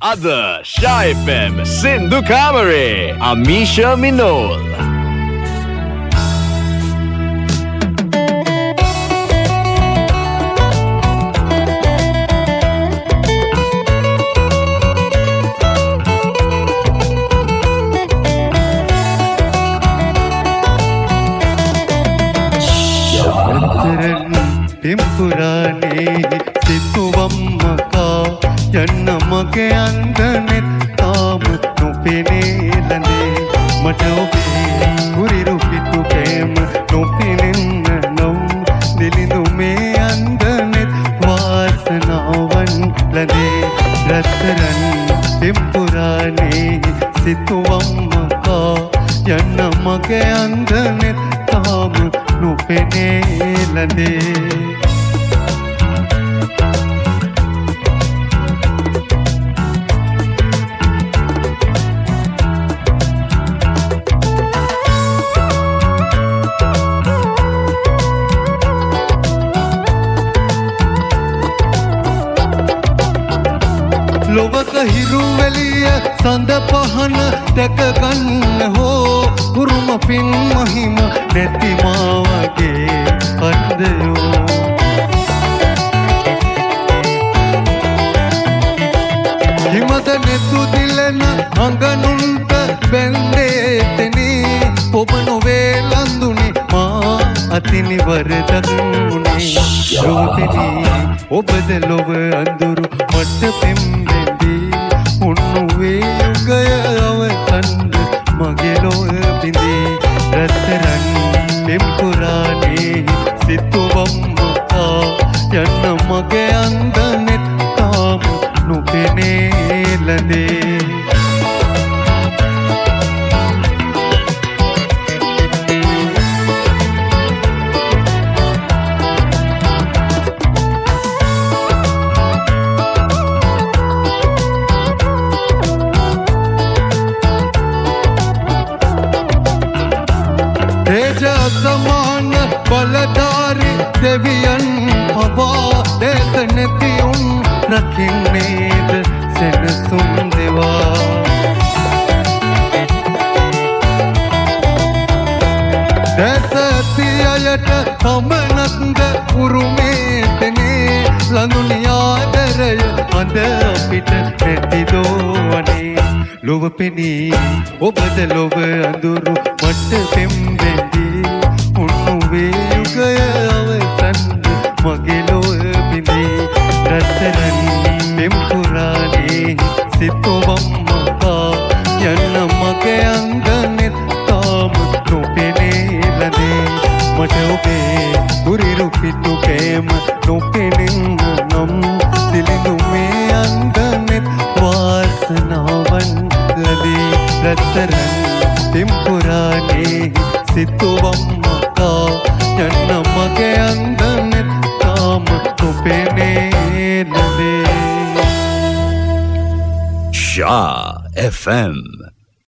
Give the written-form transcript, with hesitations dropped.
Ada Shah FM Sindhu Kamare Amisha Minol. Tempurane situvammaka yanna mage andanet taam nopene lande mata obe kuriru pitu prema nopenenna nom dilindu me andanet vasanavan lande ratran tempurane situvammaka yanna mage andanet taam nopene lande ලොවක හිරුවැලිය සඳ පහන දැක ගන්න හෝ උරුම පින් මහිම නැති මාවගේ අන්දයෝ හිමද නෙතු දිලන අඟනුන්ට බැන්දේතෙනි ඔබ නොවේ ලඳුනි මා අතිනි වරදගුණේ ලෝතෙනි ඔබද ලොව අඳුරු මට පෙම්බෙ උන්නුවේ යුගය අවසන්ද මගේ ලොව බිඳේ රත්තරන් පෙම්පුරානේ සිතුවම්මකා යන්න මගේ අන්දනෙත් තාම නොපෙනේ ලඳේ සමාන බලධාරි දෙවියන් පවා දෙත නැතිඋන් රකින්නේද සෙනසුන් දෙවා දැස ඇති අයට සමනක්ද උරුමේතනේ ලඳුනි ආදරය අද අපිට නැතිදෝවනේ ලොව පෙනී ඔබද ලොව අඳුරු මට පෙම්බෙදී උන්නුවේ යුගය අවසන්ද මගේ ලොව බිඳේ රත්තරන් පෙම්පුරානේ සිතුවම්මකා යන්න මගේ අංගනෙත් තාම නොපෙනේ ලඳේ මට ඔබේ කුරිරු පිටු කෑම නොපෙනෙන්න නම් දිලිඳු මේ අංගනෙත් වාසනාවන් ලදී රත්තරන් පෙම්පුරානේ සිතුවම්මකා යන්න මගේ අංගනෙත් තාම නොපෙනේ ලදී Shah FM